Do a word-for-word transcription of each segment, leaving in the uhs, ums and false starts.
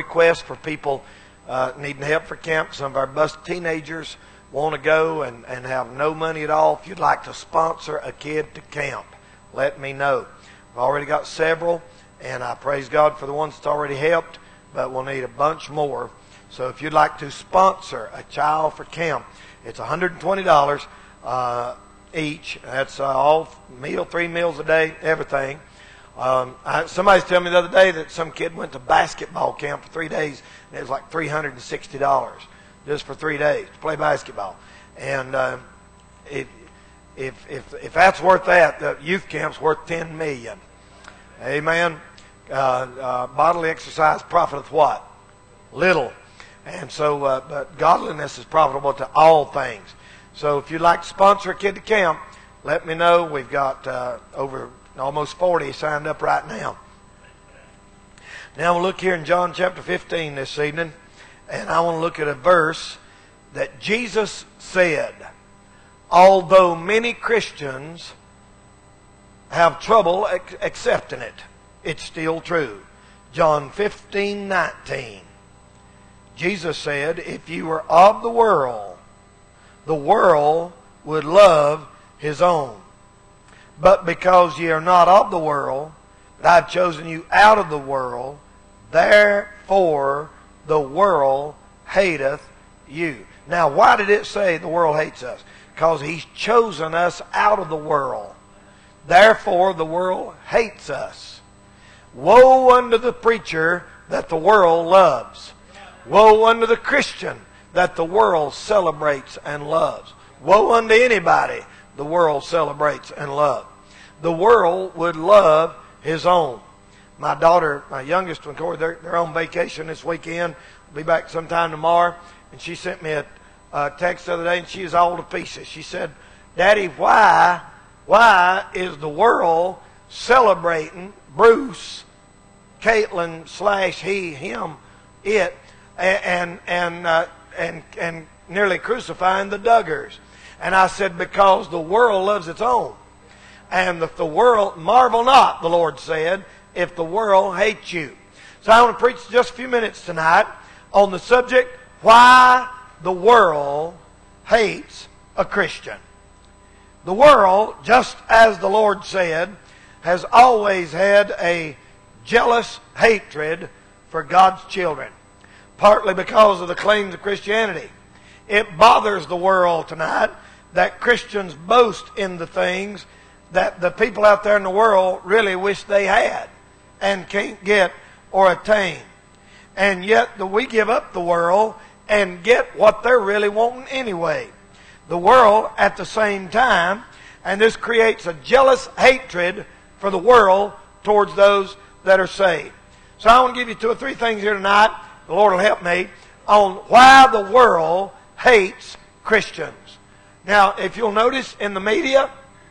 requests for people uh, needing help for camp. Some of our bus teenagers want to go and, and have no money at all. If you'd like to sponsor a kid to camp, let me know. I've already got several, and I praise God for the ones that's already helped, but we'll need a bunch more. So if you'd like to sponsor a child for camp, it's one hundred twenty dollars uh, each. That's uh, all meal, three meals a day, everything. Um, I, somebody's telling me the other day that some kid went to basketball camp for three days, and it was like three hundred sixty dollars just for three days to play basketball. And uh, it, if if if that's worth that, the youth camp's worth ten million dollars. Amen. Uh, uh, bodily exercise profiteth what? Little. And so, uh, but godliness is profitable to all things. So if you'd like to sponsor a kid to camp, let me know. We've got uh, over almost forty signed up right now. Now we'll look here in John chapter fifteen this evening, and I want to look at a verse that Jesus said, although many Christians have trouble ac- accepting it, it's still true. John fifteen nineteen. Jesus said, if you were of the world, the world would love his own. But because ye are not of the world, but I have chosen you out of the world, therefore the world hateth you. Now, why did it say the world hates us? Because he's chosen us out of the world. Therefore the world hates us. Woe unto the preacher that the world loves. Woe unto the Christian that the world celebrates and loves. Woe unto anybody the world celebrates and loves. The world would love his own. My daughter, my youngest one, Corey, they're, they're on vacation this weekend. Will be back sometime tomorrow. And she sent me a, a text the other day, and she is all to pieces. She said, Daddy, why, why is the world celebrating Bruce, Caitlin, slash he, him, it, and and uh, and and nearly crucifying the Duggars? And I said, because the world loves its own. And if the world, marvel not, the Lord said, if the world hates you. So I want to preach just a few minutes tonight on the subject, why the world hates a Christian. The world, just as the Lord said, has always had a jealous hatred for God's children. Partly because of the claims of Christianity. It bothers the world tonight that Christians boast in the things that the people out there in the world really wish they had and can't get or attain. And yet the, we give up the world and get what they're really wanting anyway. The world at the same time, and this creates a jealous hatred for the world towards those that are saved. So I want to give you two or three things here tonight, the Lord will help me, on why the world hates Christians. Now, if you'll notice in the media,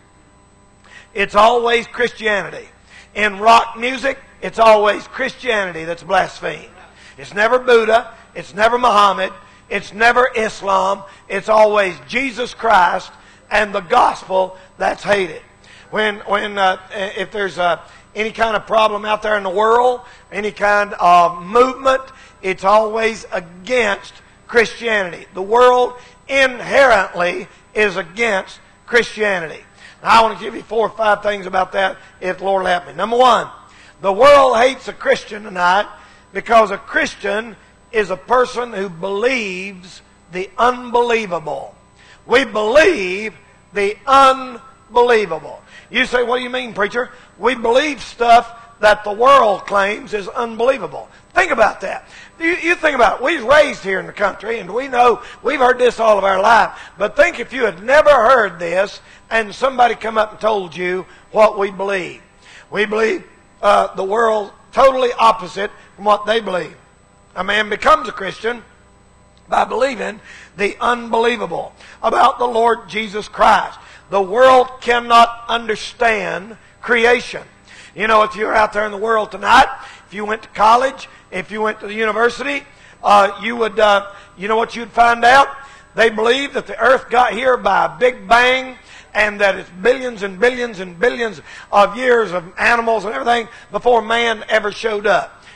it's always Christianity. In rock music, it's always Christianity that's blasphemed. It's never Buddha. It's never Muhammad. It's never Islam. It's always Jesus Christ and the gospel that's hated. When, when uh, if there's uh, any kind of problem out there in the world, any kind of movement, it's always against Christianity. The world inherently is against Christianity. Now, I want to give you four or five things about that, if the Lord will help me. Number one, the world hates a Christian tonight because a Christian is a person who believes the unbelievable. We believe the unbelievable. You say, what do you mean, preacher? We believe stuff that the world claims is unbelievable. Think about that. You, you think about it. We're raised here in the country, and we know we've heard this all of our life. But think if you had never heard this, and somebody come up and told you what we believe. We believe uh, the world totally opposite from what they believe. A man becomes a Christian by believing the unbelievable about the Lord Jesus Christ. The world cannot understand creation. You know, if you're out there in the world tonight, if you went to college, if you went to the university, uh, you would, uh, you know what you'd find out? They believe that the earth got here by a big bang, and that it's billions and billions and billions of years of animals and everything before man ever showed up.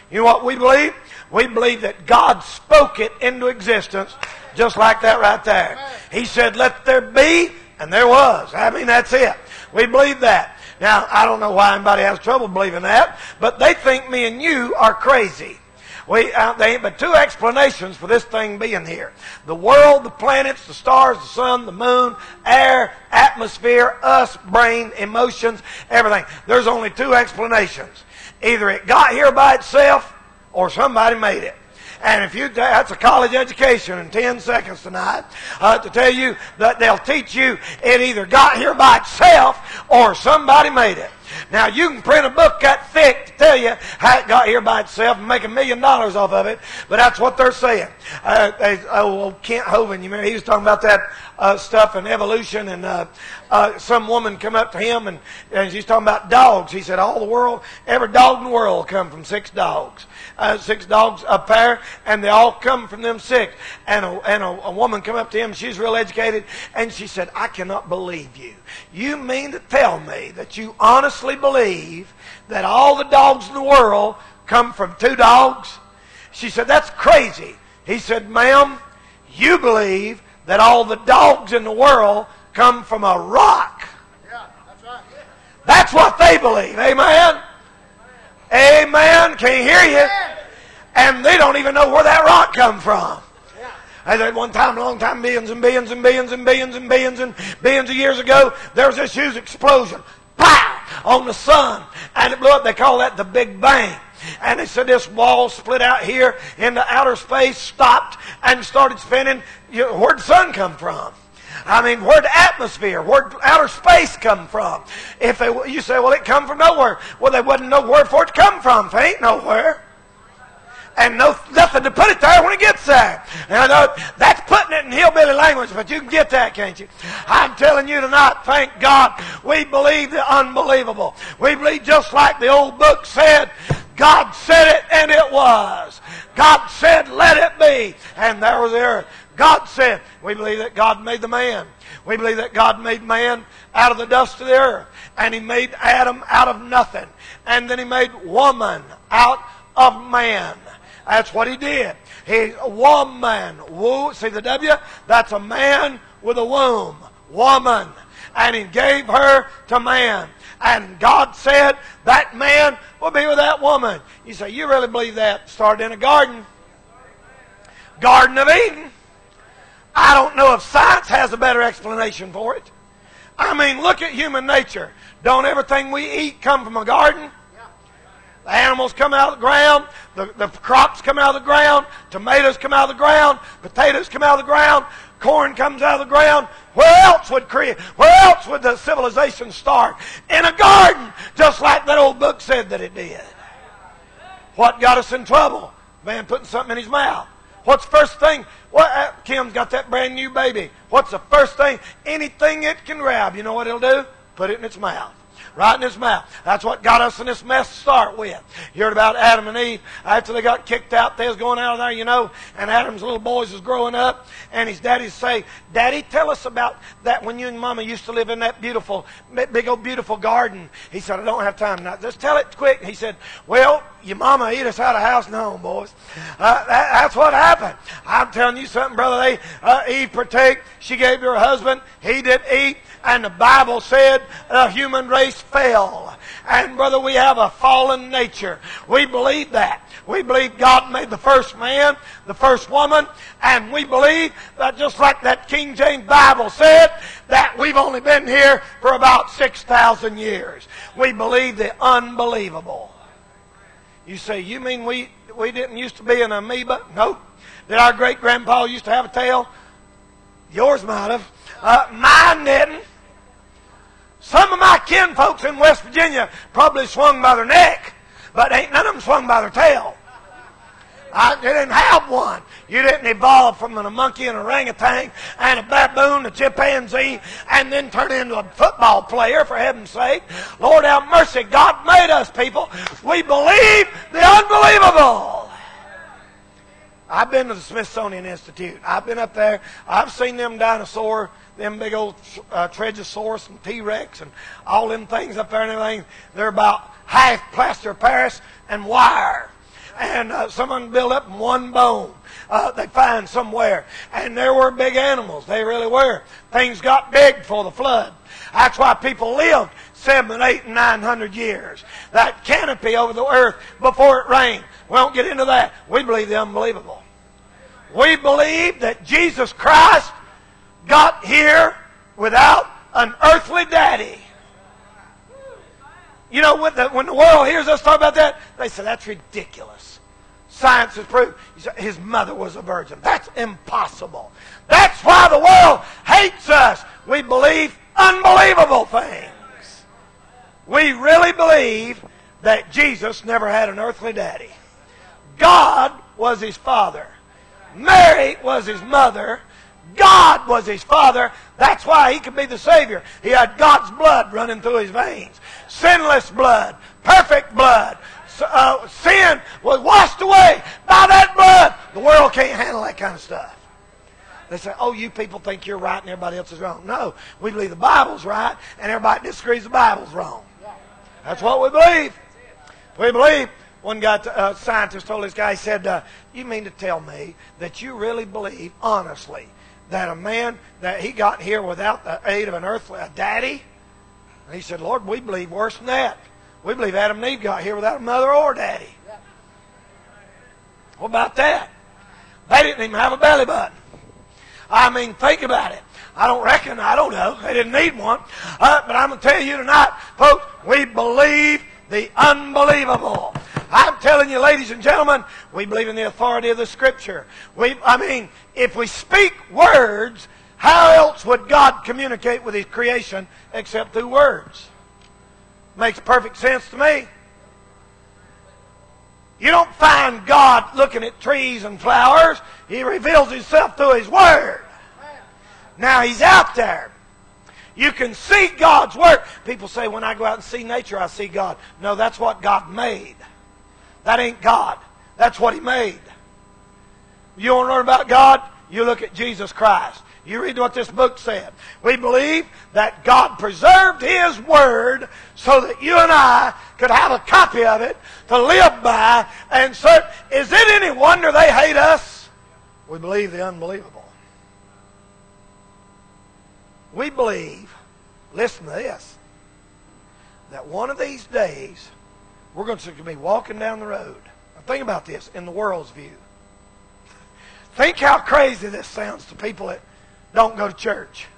You know what we believe? We believe that God spoke it into existence just like that right there. He said, let there be, and there was. I mean, that's it. We believe that. Now, I don't know why anybody has trouble believing that, but they think me and you are crazy. We, uh, there ain't but two explanations for this thing being here. The world, the planets, the stars, the sun, the moon, air, atmosphere, us, brain, emotions, everything. There's only two explanations. Either it got here by itself or somebody made it. And if you, that's a college education in ten seconds tonight, uh, to tell you that they'll teach you it either got here by itself or somebody made it. Now, you can print a book that thick to tell you how it got here by itself and make a million dollars off of it, but that's what they're saying. Uh, they, oh, well, Kent Hovind, you remember, he was talking about that uh, stuff and evolution, and uh, uh, some woman come up to him, and, and she's talking about dogs. He said, all the world, every dog in the world will come from six dogs. Uh, six dogs a pair, and they all come from them six. And, a, and a, a woman come up to him, she's real educated, and she said, I cannot believe you. You mean to tell me that you honestly believe that all the dogs in the world come from two dogs? She said, that's crazy. He said, ma'am, you believe that all the dogs in the world come from a rock. Yeah, that's right. That's what they believe. Amen? Amen. Can you hear you? And they don't even know where that rock come from. I said one time, a long time, billions and billions and billions and billions and billions and billions of years ago, there was this huge explosion. Pow! On the sun. And it blew up. They call that the Big Bang. And they said this wall split out here into outer space, stopped, and started spinning. You know, where'd the sun come from? I mean, where'd the atmosphere, where'd outer space come from? If they, you say, well, it come from nowhere. Well, they wouldn't know where for it to come from if it ain't nowhere. And no, nothing to put it there when it gets there. Now, that's putting it in hillbilly language, but you can get that, can't you? I'm telling you tonight, thank God, we believe the unbelievable. We believe just like the old book said, God said it and it was. God said, let it be. And there was the earth. God said, we believe that God made the man. We believe that God made man out of the dust of the earth. And he made Adam out of nothing. And then he made woman out of man. That's what he did. He's a woman. Woo, see the W? That's a man with a womb. Woman. And he gave her to man. And God said that man will be with that woman. You say, you really believe that? Started in a garden. Garden of Eden. I don't know if science has a better explanation for it. I mean, look at human nature. Don't everything we eat come from a garden? The animals come out of the ground. The, the crops come out of the ground. Tomatoes come out of the ground. Potatoes come out of the ground. Corn comes out of the ground. Where else would create? Where else would the civilization start? In a garden, just like that old book said that it did. What got us in trouble? Man putting something in his mouth. What's the first thing? What, uh, Kim's got that brand new baby. What's the first thing? Anything it can grab, you know what it'll do? Put it in its mouth. Right in his mouth. That's what got us in this mess to start with. You heard about Adam and Eve. After they got kicked out, they was going out of there, you know, and Adam's little boys was growing up, and his daddy say, Daddy, tell us about that when you and Mama used to live in that beautiful, big old beautiful garden. He said, I don't have time now. Just tell it quick. He said, well, your mama eat us out of house and home, boys. Uh, that, that's what happened. I'm telling you something, brother. They, uh, Eve partake. She gave to her husband. He did eat. And the Bible said the human race fell. And brother, we have a fallen nature. We believe that. We believe God made the first man, the first woman, and we believe that just like that King James Bible said, that we've only been here for about six thousand years. We believe the unbelievable. You say, you mean we, we didn't used to be an amoeba? Nope. Did our great-grandpa used to have a tail? Yours might have. Uh, mine didn't. Some of my kin folks in West Virginia probably swung by their neck, but ain't none of them swung by their tail. I, they didn't have one. You didn't evolve from a monkey and an orangutan and a baboon, a chimpanzee, and then turn into a football player, for heaven's sake. Lord have mercy. God made us, people. We believe the unbelievable. I've been to the Smithsonian Institute. I've been up there. I've seen them dinosaur, them big old uh, Tregosaurus and T-Rex and all them things up there and everything. They're about half plaster of Paris and wire. and uh, someone built up in one bone. Uh, they find somewhere. And there were big animals. They really were. Things got big before the flood. That's why people lived seven, eight, and nine hundred years. That canopy over the earth before it rained. We won't get into that. We believe the unbelievable. We believe that Jesus Christ got here without an earthly daddy. You know, when the, when the world hears us talk about that, they say, that's ridiculous. Science has proved his mother was a virgin. That's impossible. That's why the world hates us. We believe unbelievable things. We really believe that Jesus never had an earthly daddy. God was his father. Mary was his mother. God was his father. That's why he could be the Savior. He had God's blood running through his veins. Sinless blood. Perfect blood. Uh, sin was washed away by that blood. The world can't handle that kind of stuff. They say, oh, you people think you're right and everybody else is wrong. No, we believe the Bible's right and everybody disagrees the Bible's wrong. That's what we believe. We believe. One guy, uh, scientist told this guy, he said, uh, you mean to tell me that you really believe, honestly, that a man, that he got here without the aid of an earthly, a daddy? And he said, Lord, we believe worse than that. We believe Adam and Eve got here without a mother or daddy. What about that? They didn't even have a belly button. I mean, think about it. I don't reckon, I don't know. They didn't need one. Uh, but I'm going to tell you tonight, folks, we believe the unbelievable. I'm telling you, ladies and gentlemen, we believe in the authority of the Scripture. We, I mean, if we speak words, how else would God communicate with his creation except through words? Makes perfect sense to me. You don't find God looking at trees and flowers. He reveals himself through his word. Now he's out there. You can see God's work. People say, when I go out and see nature, I see God. No, that's what God made. That ain't God. That's what he made. You want to learn about God? You look at Jesus Christ. You read what this book said. We believe that God preserved his word so that you and I could have a copy of it to live by. And so, is it any wonder they hate us? We believe the unbelievable. We believe, listen to this, that one of these days we're going to be walking down the road. Now think about this in the world's view. Think how crazy this sounds to people that don't go to church.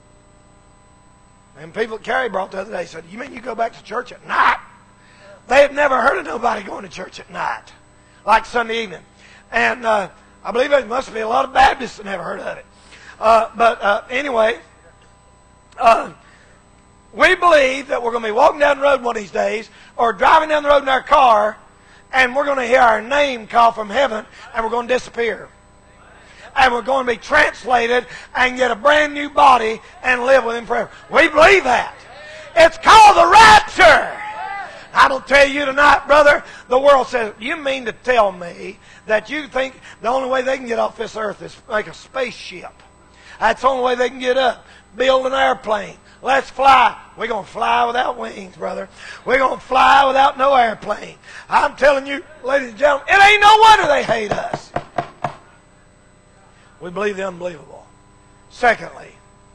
And people that Carrie brought the other day said, you mean you go back to church at night? They had never heard of nobody going to church at night, like Sunday evening. And uh, I believe there must be a lot of Baptists that never heard of it. Uh, but uh, anyway, uh, we believe that we're going to be walking down the road one of these days, or driving down the road in our car, and we're going to hear our name called from heaven, and we're going to disappear. And we're going to be translated and get a brand new body and live with him forever. We believe that. It's called the rapture. I'm going to tell you tonight, brother, the world says, you mean to tell me that you think the only way they can get off this earth is like a spaceship? That's the only way they can get up. Build an airplane. Let's fly. We're going to fly without wings, brother. We're going to fly without no airplane. I'm telling you, ladies and gentlemen, it ain't no wonder they hate us. We believe the unbelievable. Secondly,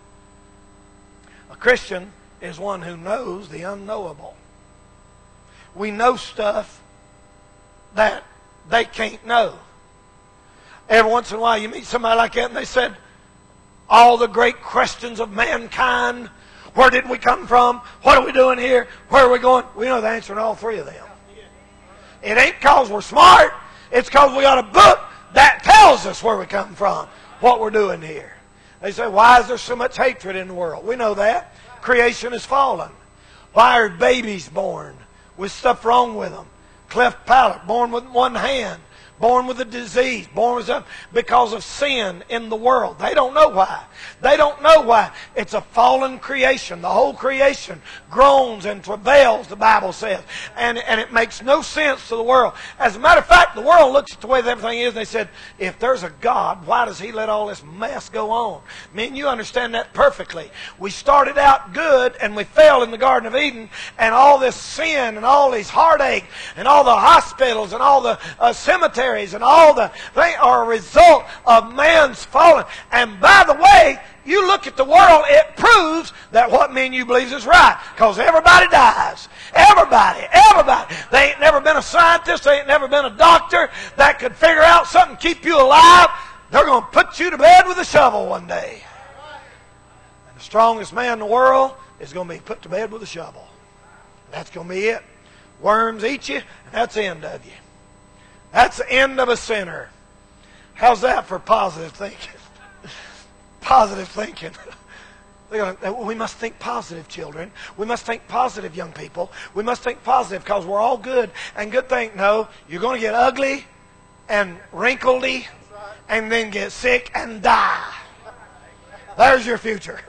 a Christian is one who knows the unknowable. We know stuff that they can't know. Every once in a while you meet somebody like that and they said, all the great questions of mankind, where did we come from? What are we doing here? Where are we going? We know the answer to all three of them. It ain't because we're smart. It's because we got a book that tells us where we come from, what we're doing here. They say, why is there so much hatred in the world? We know that. Creation is fallen. Why are babies born with stuff wrong with them? Cleft palate, born with one hand, born with a disease, born with something because of sin in the world. They don't know why. They don't know why. It's a fallen creation. The whole creation groans and travails, the Bible says. And, and it makes no sense to the world. As a matter of fact, the world looks at the way that everything is and they said, if there's a God, why does He let all this mess go on? Me and you understand that perfectly. We started out good and we fell in the Garden of Eden, and all this sin and all these heartache and all the hospitals and all the uh, cemeteries and all the they are a result of man's falling. And by the way, you look at the world, it proves that what me and you believes is right. Because everybody dies. Everybody. Everybody. They ain't never been a scientist. They ain't never been a doctor that could figure out something to keep you alive. They're going to put you to bed with a shovel one day. And the strongest man in the world is going to be put to bed with a shovel. That's going to be it. Worms eat you, and that's the end of you. That's the end of a sinner. How's that for positive thinking? Positive thinking. We must think positive, children. We must think positive, young people. We must think positive because we're all good. And good thing, no, you're going to get ugly and wrinkledy and then get sick and die. There's your future.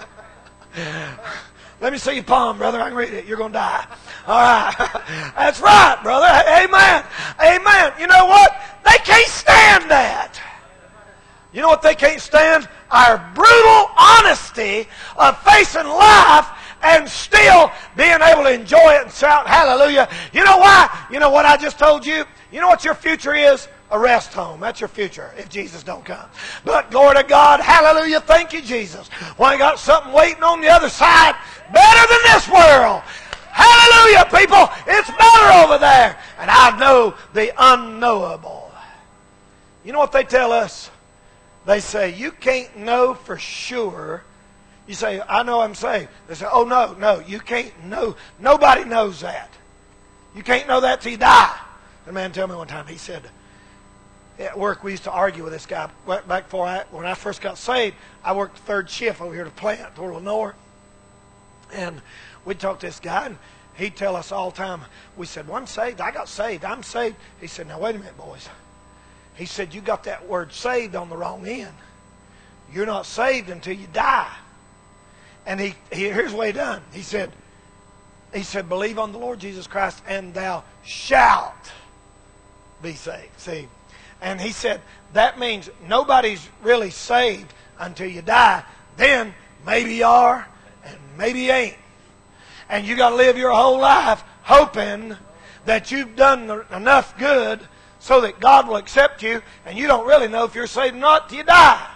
Let me see your palm, brother. I can read it. You're going to die. All right. That's right, brother. Amen. Amen. You know what? They can't stand that. You know what they can't stand? Our brutal honesty of facing life and still being able to enjoy it and shout hallelujah. You know why? You know what I just told you? You know what your future is? A rest home. That's your future if Jesus don't come. But glory to God, hallelujah, thank you, Jesus. Well, I got something waiting on the other side better than this world. Hallelujah, people. It's better over there. And I know the unknowable. You know what they tell us? They say, you can't know for sure. You say, I know I'm saved. They say, oh, no, no, you can't know. Nobody knows that. You can't know that till you die. The man told me one time, he said, at work we used to argue with this guy. Back before I, when I first got saved, I worked third shift over here at the plant, toward Lenore. And we'd talk to this guy, and he'd tell us all the time, we said, well, I'm saved. I got saved. I'm saved. He said, now, wait a minute, boys. He said, you got that word saved on the wrong end. You're not saved until you die. And he, he here's what he done. He said, he said, believe on the Lord Jesus Christ and thou shalt be saved. See? And he said, that means nobody's really saved until you die. Then maybe you are and maybe you ain't. And you got to live your whole life hoping that you've done enough good so that God will accept you, and you don't really know if you're saved or not till you die.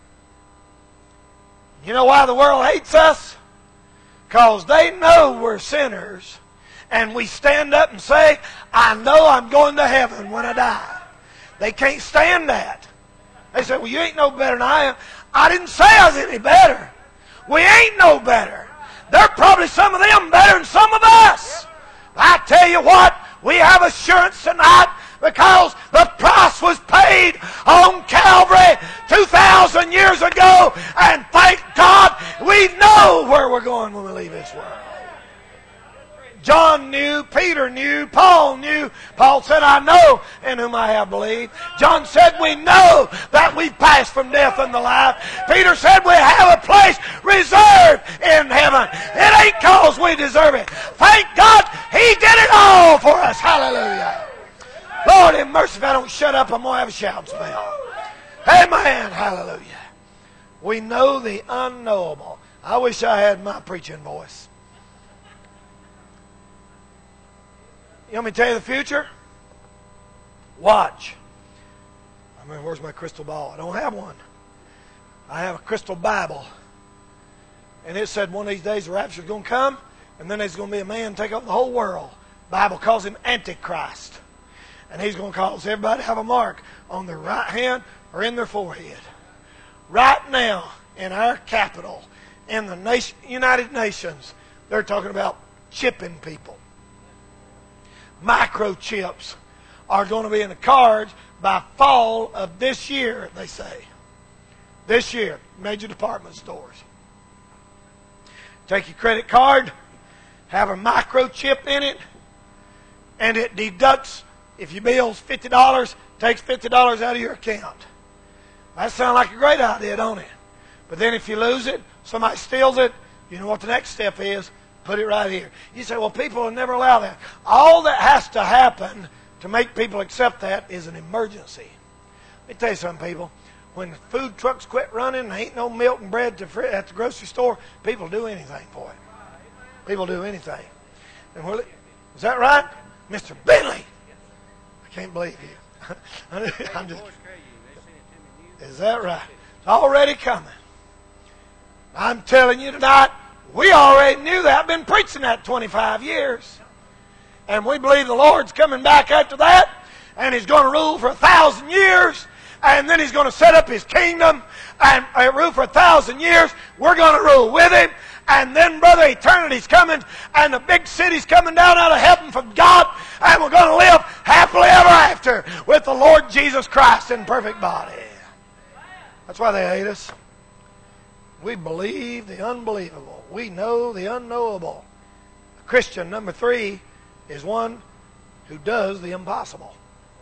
You know why the world hates us? Because they know we're sinners, and we stand up and say, I know I'm going to heaven when I die. They can't stand that. They say, well, you ain't no better than I am. I didn't say I was any better. We ain't no better. They're probably some of them better than some of us. I tell you what, we have assurance tonight because the price was paid on Calvary two thousand years ago. And thank God we know where we're going when we leave this world. John knew, Peter knew, Paul knew. Paul said, I know in whom I have believed. John said, we know that we passed from death unto life. Peter said, we have a place reserved in heaven. It ain't because we deserve it. Thank God He did it all for us. Hallelujah. Lord have mercy, if I don't shut up, I'm going to have a shout spell. Amen. Hallelujah. We know the unknowable. I wish I had my preaching voice. You want me to tell you the future? Watch. I mean, where's my crystal ball? I don't have one. I have a crystal Bible. And it said one of these days the rapture's going to come, and then there's going to be a man take over the whole world. The Bible calls him Antichrist. And he's going to cause everybody to have a mark on their right hand or in their forehead. Right now, in our capital, in the nation, United Nations, they're talking about chipping people. Microchips are going to be in the cards by fall of this year, they say. This year, major department stores. Take your credit card, have a microchip in it, and it deducts, if your bill's fifty dollars, takes fifty dollars out of your account. That sounds like a great idea, don't it? But then if you lose it, somebody steals it, you know what the next step is? Put it right here. You say, well, people will never allow that. All that has to happen to make people accept that is an emergency. Let me tell you something, people. When the food trucks quit running, there ain't no milk and bread to fr- at the grocery store, people do anything for it. People do anything. And we're, is that right? Mister Bentley? I can't believe you. I'm just, is that right? It's already coming. I'm telling you tonight, we already knew that. I've been preaching that twenty-five years. And we believe the Lord's coming back after that. And He's going to rule for a thousand years. And then He's going to set up His kingdom and uh, rule for a thousand years. We're going to rule with Him. And then, brother, eternity's coming. And the big city's coming down out of heaven from God. And we're going to live happily ever after with the Lord Jesus Christ in perfect body. That's why they hate us. We believe the unbelievable. We know the unknowable. A Christian, number three, is one who does the impossible.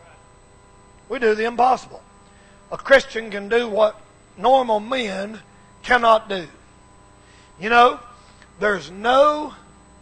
We do the impossible. A Christian can do what normal men cannot do. You know, there's no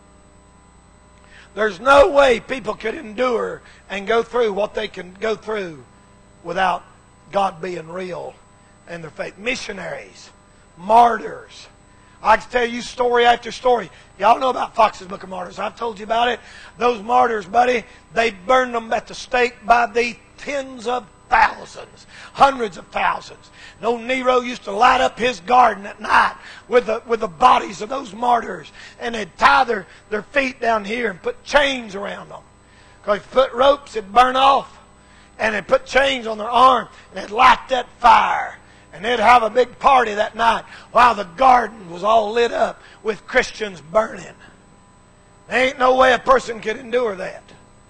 there's no way people could endure and go through what they can go through without God being real and their faith. Missionaries, martyrs. I can tell you story after story. Y'all know about Fox's Book of Martyrs. I've told you about it. Those martyrs, buddy, they burned them at the stake by the tens of thousands, hundreds of thousands. And old Nero used to light up his garden at night with the, with the bodies of those martyrs. And they'd tie their, their feet down here and put chains around them. Because if you put ropes, it'd burn off. And they'd put chains on their arm and they'd light that fire. And they'd have a big party that night while the garden was all lit up with Christians burning. There ain't no way a person could endure that.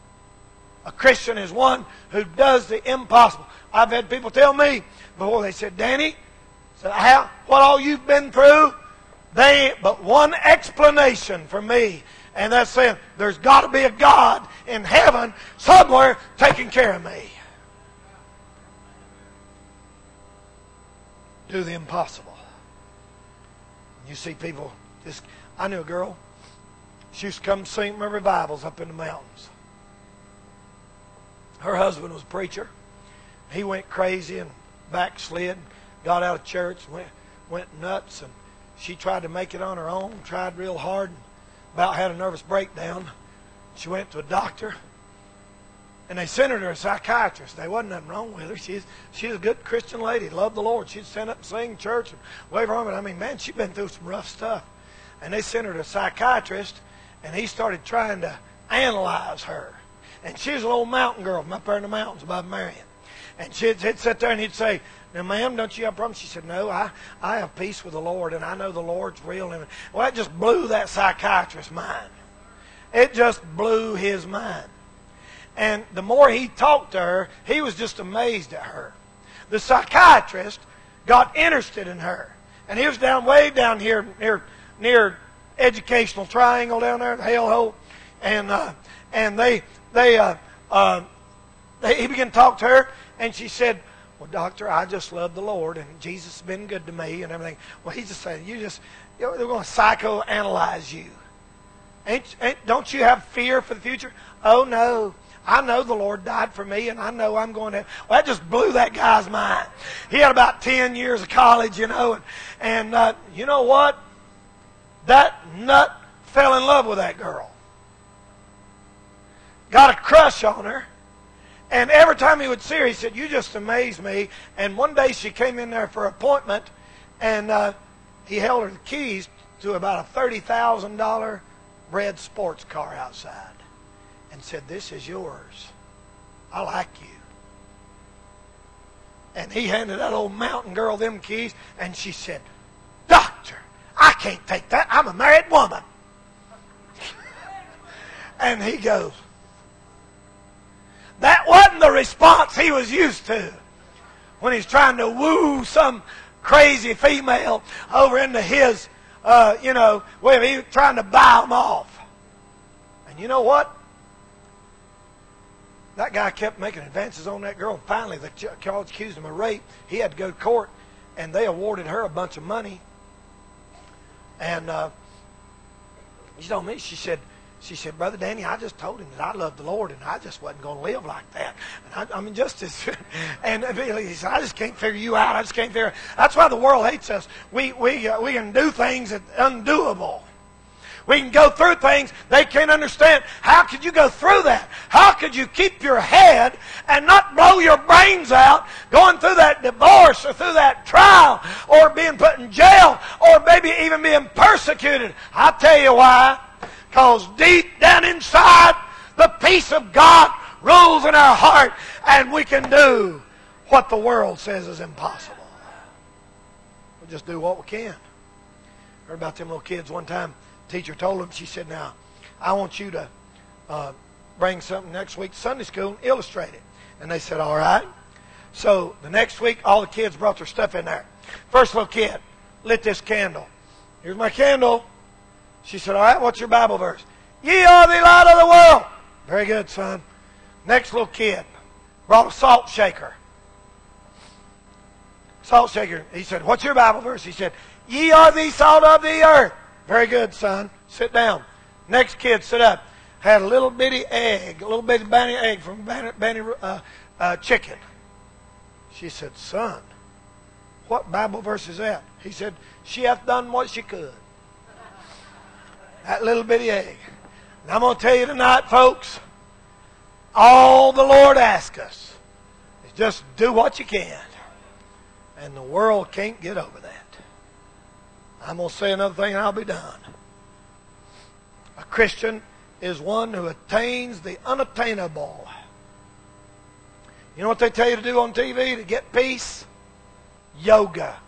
A Christian is one who does the impossible. I've had people tell me before, they said, Danny, said, how, what all you've been through, they ain't but one explanation for me. And that's saying, there's got to be a God in heaven somewhere taking care of me. Do the impossible. You see people, just, I knew a girl, she used to come sing my revivals up in the mountains. Her husband was a preacher. He went crazy and backslid, got out of church, went, went nuts, and she tried to make it on her own, tried real hard, and about had a nervous breakdown. She went to a doctor, and they sent her to a psychiatrist. There wasn't nothing wrong with her. She's she's a good Christian lady, loved the Lord. She'd stand up and sing church and wave her arm. I mean, man, she'd been through some rough stuff. And they sent her to a psychiatrist, and he started trying to analyze her. And she was an old mountain girl from up there in the mountains above Marion. And she'd, he'd sit there and he'd say, now, ma'am, don't you have problems? She said, no, I, I have peace with the Lord, and I know the Lord's real. Well, that just blew that psychiatrist's mind. It just blew his mind. And the more he talked to her, he was just amazed at her. The psychiatrist got interested in her. And he was down way down here near near Educational Triangle down there, the hellhole. And uh, and they they uh, uh, they, he began to talk to her, and she said, well, doctor, I just love the Lord, and Jesus has been good to me and everything. Well, he's just saying, you just, you know, they're going to psychoanalyze you. Ain't, ain't, don't you have fear for the future? Oh, no. I know the Lord died for me, and I know I'm going to... Well, that just blew that guy's mind. He had about ten years of college, you know, and, and uh, you know what? That nut fell in love with that girl. Got a crush on her. And every time he would see her, he said, you just amaze me. And one day she came in there for an appointment, and uh, he held her the keys to about a thirty thousand dollars red sports car outside and said, this is yours. I like you. And he handed that old mountain girl them keys, and she said, doctor, I can't take that. I'm a married woman. And he goes, that wasn't the response he was used to when he's trying to woo some crazy female over into his, uh, you know, where he was trying to buy them off. And you know what? that guy kept making advances on that girl. And finally, the college accused him of rape. He had to go to court, and they awarded her a bunch of money. And uh, she told me, she said, she said, Brother Danny, I just told him that I loved the Lord, and I just wasn't going to live like that. And I, I mean, just as, and he said, I just can't figure you out. I just can't figure. That's why the world hates us. We we uh, we can do things that are undoable. We can go through things they can't understand. How could you go through that? How could you keep your head and not blow your brains out going through that divorce or through that trial or being put in jail or maybe even being persecuted? I'll tell you why. Because deep down inside, the peace of God rules in our heart, and we can do what the world says is impossible. We'll just do what we can. Heard about them little kids one time. Teacher told them, she said, now, I want you to uh, bring something next week to Sunday school and illustrate it. And they said, all right. So the next week, all the kids brought their stuff in there. First little kid lit this candle. Here's my candle. She said, all right, what's your Bible verse? Ye are the light of the world. Very good, son. Next little kid brought a salt shaker. Salt shaker. He said, what's your Bible verse? He said, ye are the salt of the earth. Very good, son. Sit down. Next kid stood up. Had a little bitty egg, a little bitty banny egg from banny, banny uh, uh, chicken. She said, son, what Bible verse is that? He said, she hath done what she could. That little bitty egg. And I'm going to tell you tonight, folks, all the Lord asks us is just do what you can. And the world can't get over that. I'm going to say another thing and I'll be done. A Christian is one who attains the unattainable. You know what they tell you to do on T V to get peace? Yoga.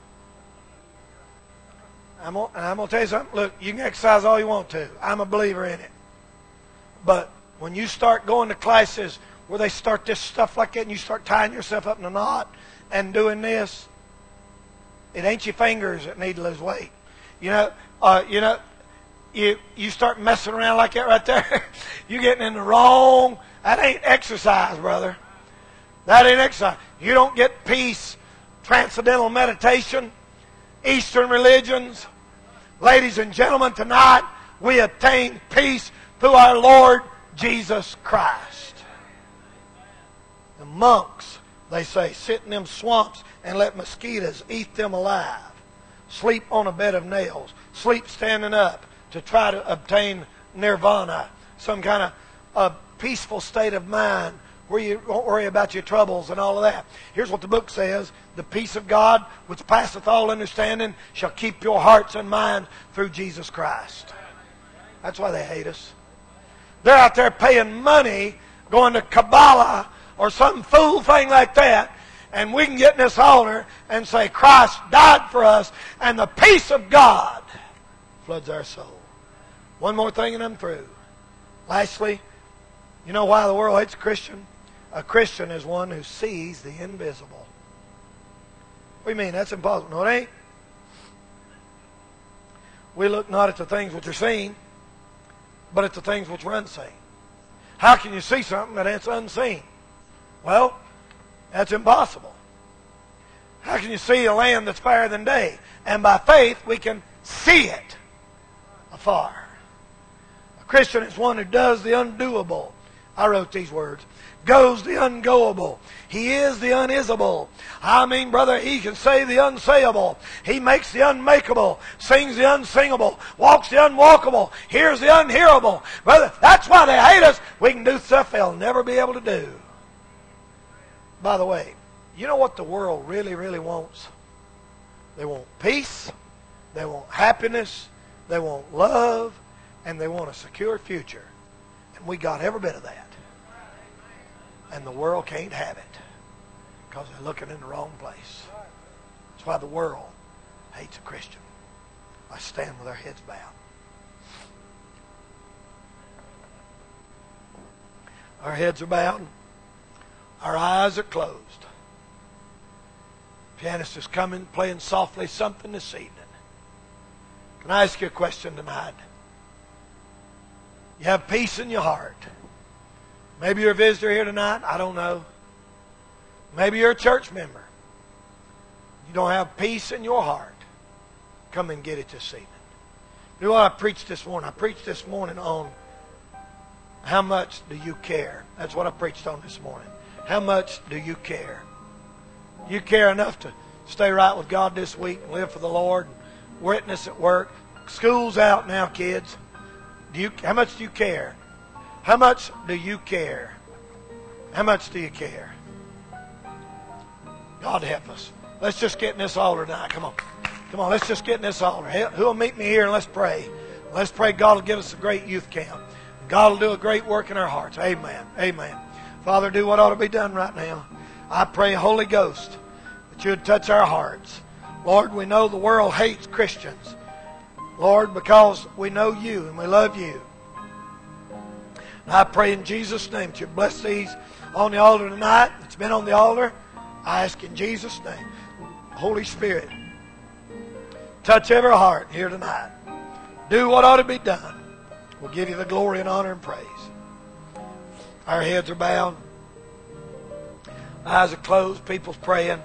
I'm going, I'm going to tell you something. Look, you can exercise all you want to. I'm a believer in it. But when you start going to classes where they start this stuff like that and you start tying yourself up in a knot and doing this, it ain't your fingers that need to lose weight. You know, uh, you know, you you start messing around like that right there, you're getting in the wrong. That ain't exercise, brother. That ain't exercise. You don't get peace, transcendental meditation, Eastern religions. Ladies and gentlemen, tonight we attain peace through our Lord Jesus Christ. The monks, they say, sit in them swamps and let mosquitoes eat them alive. Sleep on a bed of nails. Sleep standing up to try to obtain nirvana, some kind of a peaceful state of mind where you won't worry about your troubles and all of that. Here's what the book says. The peace of God, which passeth all understanding, shall keep your hearts and minds through Jesus Christ. That's why they hate us. They're out there paying money, going to Kabbalah or some fool thing like that, and we can get in this altar and say, Christ died for us, and the peace of God floods our soul. One more thing and I'm through. Lastly, you know why the world hates a Christian? A Christian is one who sees the invisible. What do you mean? That's impossible. No, it ain't. We look not at the things which are seen, but at the things which are unseen. How can you see something that's unseen? Well, that's impossible. How can you see a land that's fairer than day? And by faith, we can see it afar. A Christian is one who does the undoable. I wrote these words. Goes the ungoable. He is the unisable. I mean, brother, he can say the unsayable. He makes the unmakeable. Sings the unsingable. Walks the unwalkable. Hears the unhearable. Brother, that's why they hate us. We can do stuff they'll never be able to do. By the way, you know what the world really, really wants? They want peace. They want happiness. They want love. And they want a secure future. And we got every bit of that. And the world can't have it because they're looking in the wrong place. That's why the world hates a Christian. I stand with our heads bowed. Our heads are bowed. Our eyes are closed. Pianist is coming, playing softly something this evening. Can I ask you a question tonight? You have peace in your heart. Maybe you're a visitor here tonight. I don't know. Maybe you're a church member. You don't have peace in your heart. Come and get it this evening. You know what I preached this morning? I preached this morning on how much do you care? That's what I preached on this morning. How much do you care? You care enough to stay right with God this week and live for the Lord and witness at work. School's out now, kids. Do you? How much do you care? How much do you care? How much do you care? God help us. Let's just get in this altar tonight. Come on. Come on, let's just get in this altar. Who will meet me here and let's pray. Let's pray God will give us a great youth camp. God will do a great work in our hearts. Amen. Amen. Father, do what ought to be done right now. I pray, Holy Ghost, that you would touch our hearts. Lord, we know the world hates Christians. Lord, because we know you and we love you. And I pray in Jesus' name that you bless these on the altar tonight. It's been on the altar. I ask in Jesus' name. Holy Spirit, touch every heart here tonight. Do what ought to be done. We'll give you the glory and honor and praise. Our heads are bowed. Eyes are closed. People's praying.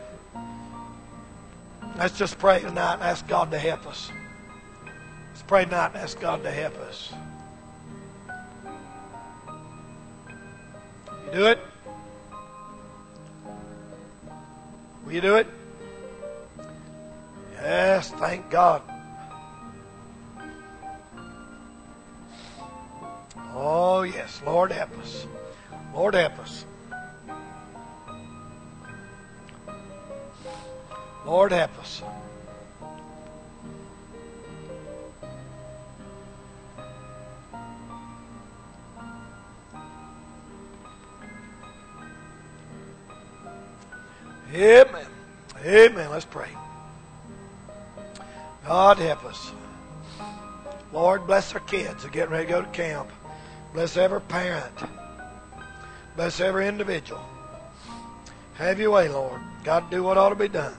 Let's just pray tonight and ask God to help us. Let's pray tonight and ask God to help us. You do it? Will you do it? Yes, thank God. Oh, yes. Lord, help us. Lord, help us. Lord, help us. Amen. Amen. Let's pray. God, help us. Lord, bless our kids who are getting ready to go to camp. Bless every parent. Bless every individual. Have your way, Lord. God, do what ought to be done.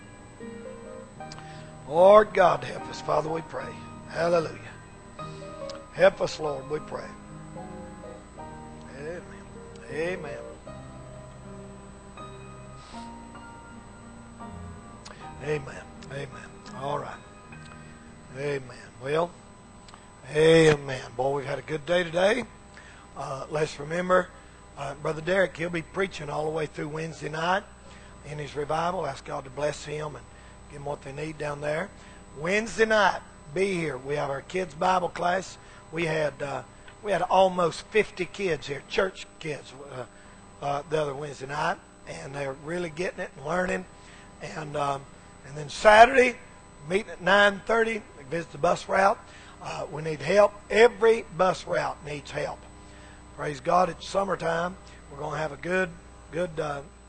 Lord God, help us. Father, we pray. Hallelujah. Help us, Lord, we pray. Amen. Amen. Amen. Amen. All right. Amen. Well, amen. Boy, we've had a good day today. Uh, let's remember, uh, Brother Derek, he'll be preaching all the way through Wednesday night in his revival. Ask God to bless him and give them what they need down there. Wednesday night, be here. We have our kids' Bible class. We had uh, we had almost fifty kids here, church kids, uh, uh, the other Wednesday night, and they're really getting it and learning. And um, and then Saturday, meeting at nine thirty, we visit the bus route. Uh, we need help. Every bus route needs help. Praise God, it's summertime. We're going to have a good, good uh,